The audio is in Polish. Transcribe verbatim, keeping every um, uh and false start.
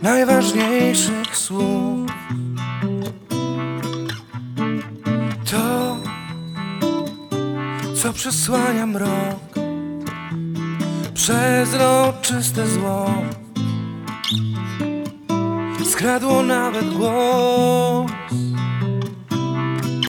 najważniejszych słów. To, co przesłania mrok, przezroczyste zło, skradło nawet głos.